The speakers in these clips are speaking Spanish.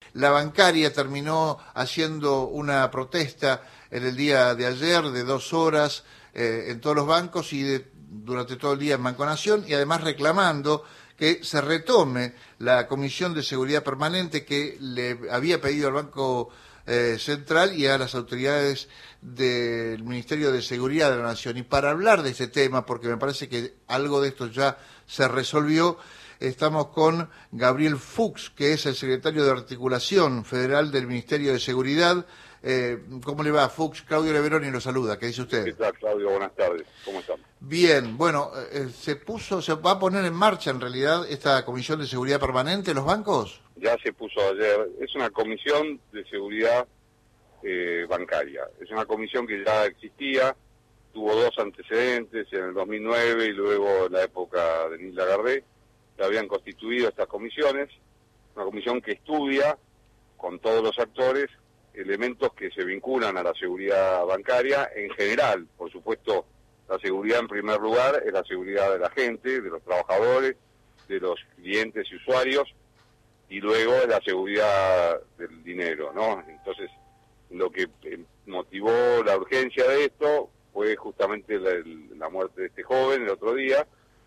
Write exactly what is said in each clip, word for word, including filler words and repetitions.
La bancaria terminó haciendo una protesta en el día de ayer de dos horas eh, en todos los bancos y de, durante todo el día en Banco Nación, y además reclamando que se retome la Comisión de Seguridad Permanente que le había pedido al Banco eh, Central y a las autoridades del Ministerio de Seguridad de la Nación. Y para hablar de este tema, porque me parece que algo de esto ya se resolvió, estamos con Gabriel Fuchs, que es el secretario de Articulación Federal del Ministerio de Seguridad. Eh, ¿Cómo le va, Fuchs? Claudio Leveroni lo saluda. ¿Qué dice usted? ¿Qué tal, Claudio? Buenas tardes. ¿Cómo están? Bien, bueno, eh, se puso, se va a poner en marcha en realidad esta Comisión de Seguridad Permanente en los bancos. Ya se puso ayer. Es una comisión de seguridad eh, bancaria. Es una comisión que ya existía, tuvo dos antecedentes en el dos mil nueve y luego en la época de Denis Lagarde. Se habían constituido estas comisiones, una comisión que estudia con todos los actores elementos que se vinculan a la seguridad bancaria en general. Por supuesto, la seguridad en primer lugar es la seguridad de la gente, de los trabajadores, de los clientes y usuarios, y luego la seguridad del dinero, ¿no? Entonces, lo que motivó la urgencia de esto fue justamente la, la muerte de este joven el otro día,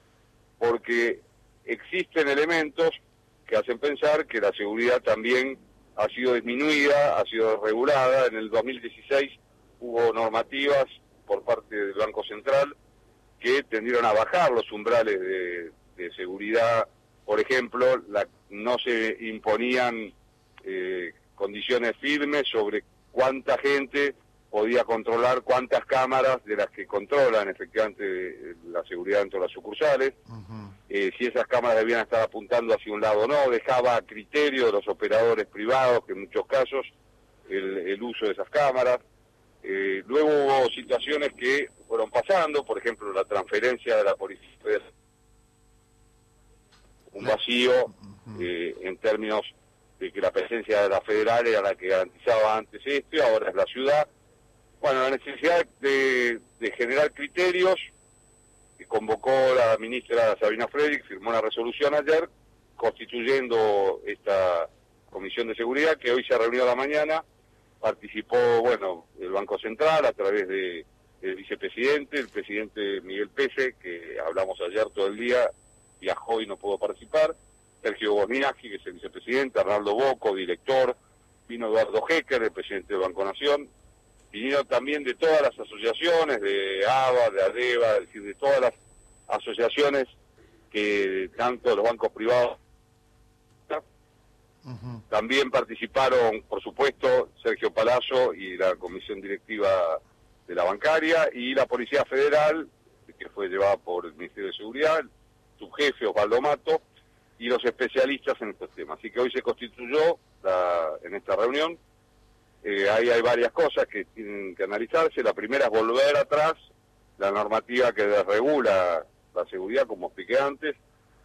porque existen elementos que hacen pensar que la seguridad también ha sido disminuida, ha sido regulada. En el dos mil dieciséis hubo normativas por parte del Banco Central que tendieron a bajar los umbrales de, de seguridad. Por ejemplo, la, no se imponían eh, condiciones firmes sobre cuánta gente podía controlar, cuántas cámaras de las que controlan efectivamente la seguridad dentro de las sucursales. Uh-huh. Eh, si esas cámaras debían estar apuntando hacia un lado o no, dejaba a criterio de los operadores privados, que en muchos casos, el, el uso de esas cámaras. Eh, luego hubo situaciones que fueron pasando, por ejemplo, la transferencia de la policía, un vacío eh, en términos de que la presencia de la federal era la que garantizaba antes esto, y ahora es la ciudad. Bueno, la necesidad de, de generar criterios, que convocó la ministra Sabina Frederick, firmó una resolución ayer, constituyendo esta Comisión de Seguridad, que hoy se ha reunido a la mañana. Participó, bueno, el Banco Central a través de el vicepresidente, el presidente Miguel Pese, que hablamos ayer todo el día, viajó y no pudo participar, Sergio Bosniaki, que es el vicepresidente, Arnaldo Bocco, director, vino Eduardo Hecker, el presidente del Banco Nación, vinieron también de todas las asociaciones, de ABA, de ADEVA, es decir, de todas las asociaciones que tanto de los bancos privados. Uh-huh. También participaron, por supuesto, Sergio Palazzo y la comisión directiva de la bancaria, y la Policía Federal, que fue llevada por el Ministerio de Seguridad, el subjefe Osvaldo Mato, y los especialistas en estos temas. Así que hoy se constituyó la, en esta reunión. Eh, ahí hay varias cosas que tienen que analizarse. La primera es volver atrás la normativa que desregula la seguridad, como expliqué antes.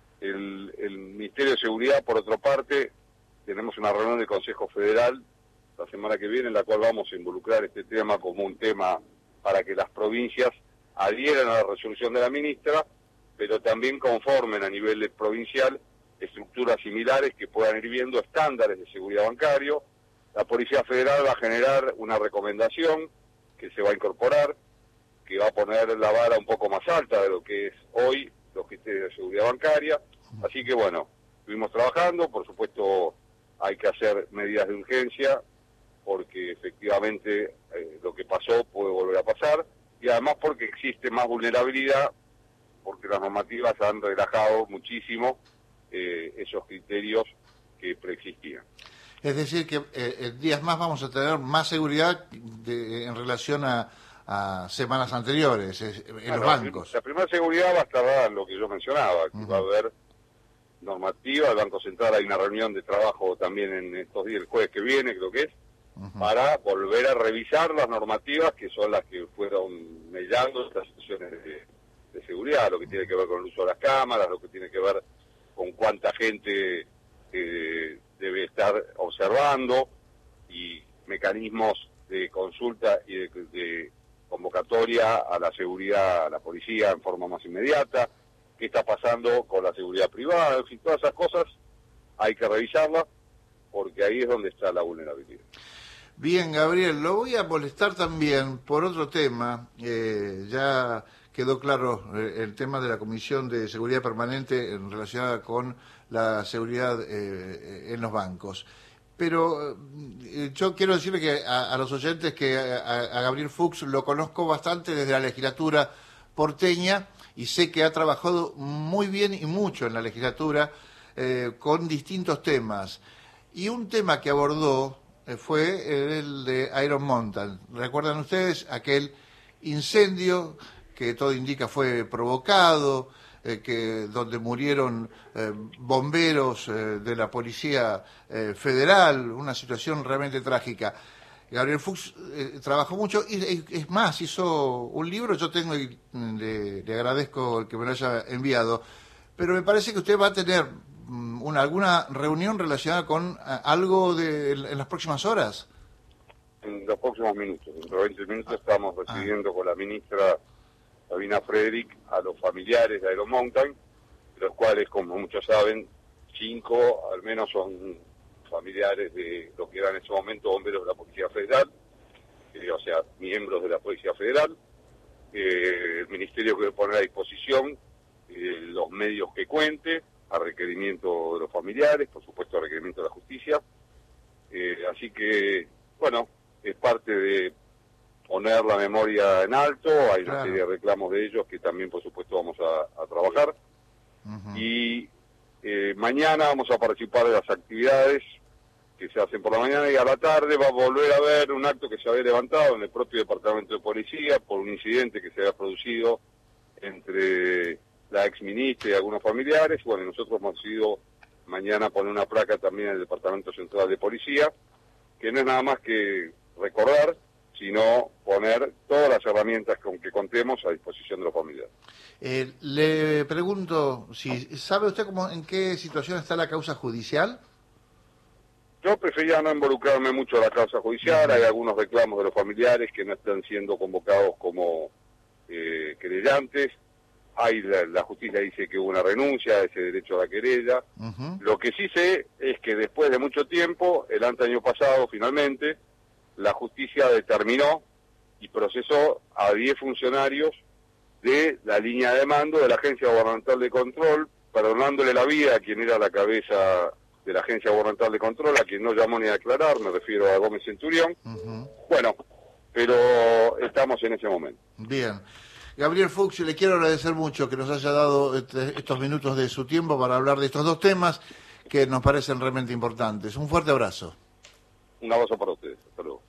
El, el Ministerio de Seguridad, por otra parte, tenemos una reunión del Consejo Federal la semana que viene, en la cual vamos a involucrar este tema como un tema para que las provincias adhieran a la resolución de la ministra, pero también conformen a nivel provincial estructuras similares que puedan ir viendo estándares de seguridad bancario. La Policía Federal va a generar una recomendación que se va a incorporar, que va a poner la vara un poco más alta de lo que es hoy los criterios de seguridad bancaria. Así que bueno, estuvimos trabajando, por supuesto hay que hacer medidas de urgencia, porque efectivamente eh, lo que pasó puede volver a pasar, y además porque existe más vulnerabilidad, porque las normativas han relajado muchísimo eh, esos criterios que preexistían. Es decir, que eh, días más vamos a tener más seguridad de, en relación a, a semanas anteriores en bueno, los bancos. La primera seguridad va a estar en lo que yo mencionaba, que uh-huh. va a haber normativa. El Banco Central hay una reunión de trabajo también en estos días, el jueves que viene creo que es, uh-huh. para volver a revisar las normativas que son las que fueron mellando estas situaciones de, de seguridad, lo que tiene que ver con el uso de las cámaras, lo que tiene que ver con cuánta gente eh, debe estar observando, y mecanismos de consulta y de, de convocatoria a la seguridad, a la policía en forma más inmediata, qué está pasando con la seguridad privada, en fin, todas esas cosas hay que revisarlas. porque ahí es donde está la vulnerabilidad. Bien, Gabriel, lo voy a molestar también por otro tema. Eh, ya quedó claro eh, el tema de la Comisión de Seguridad Permanente en relacionada con la seguridad eh, en los bancos. Pero eh, yo quiero decirle que a, a los oyentes que a, a Gabriel Fuchs lo conozco bastante desde la legislatura porteña y sé que ha trabajado muy bien y mucho en la legislatura eh, con distintos temas. Y un tema que abordó eh, fue el de Iron Mountain. ¿Recuerdan ustedes aquel incendio que todo indica fue provocado, eh, que donde murieron eh, bomberos eh, de la Policía eh, Federal, una situación realmente trágica? Gabriel Fuchs eh, trabajó mucho y es más, hizo un libro, yo tengo y le, le agradezco el que me lo haya enviado, pero me parece que usted va a tener um, una, alguna reunión relacionada con uh, algo de, en, en las próximas horas. En los próximos minutos, dentro de veinte minutos, estamos recibiendo ah. con la ministra Sabina Frederick a los familiares de Iron Mountain, de los cuales, como muchos saben, cinco al menos son familiares de lo que eran en ese momento bomberos de la Policía Federal, eh, o sea, miembros de la Policía Federal. Eh, el Ministerio quiere poner a disposición eh, los medios que cuente, a requerimiento de los familiares, por supuesto a requerimiento de la justicia. Eh, así que, bueno, es parte de poner la memoria en alto, hay una claro. serie de reclamos de ellos que también, por supuesto, vamos a, a trabajar. Uh-huh. Y eh, mañana vamos a participar de las actividades que se hacen por la mañana, y a la tarde va a volver a haber un acto que se había levantado en el propio departamento de policía por un incidente que se había producido entre la exministra y algunos familiares. Bueno, nosotros hemos decidido mañana poner una placa también en el departamento central de policía, que no es nada más que recordar, sino poner todas las herramientas con que contemos a disposición de los familiares. Eh, le pregunto, si ¿sabe usted cómo, en qué situación está la causa judicial? Yo prefería no involucrarme mucho en la causa judicial. Uh-huh. Hay algunos reclamos de los familiares que no están siendo convocados como eh, querellantes. Hay la, la justicia dice que hubo una renuncia a ese derecho a la querella. Uh-huh. Lo que sí sé es que después de mucho tiempo, el año pasado finalmente, la justicia determinó y procesó a diez funcionarios de la línea de mando de la Agencia Gubernamental de Control, perdonándole la vida a quien era la cabeza de la Agencia Gubernamental de Control, a quien no llamó ni a aclarar, me refiero a Gómez Centurión. Uh-huh. Bueno, pero estamos en ese momento. Bien. Gabriel Fuchs, le quiero agradecer mucho que nos haya dado este, estos minutos de su tiempo para hablar de estos dos temas que nos parecen realmente importantes. Un fuerte abrazo. Un abrazo para ustedes. Hasta luego.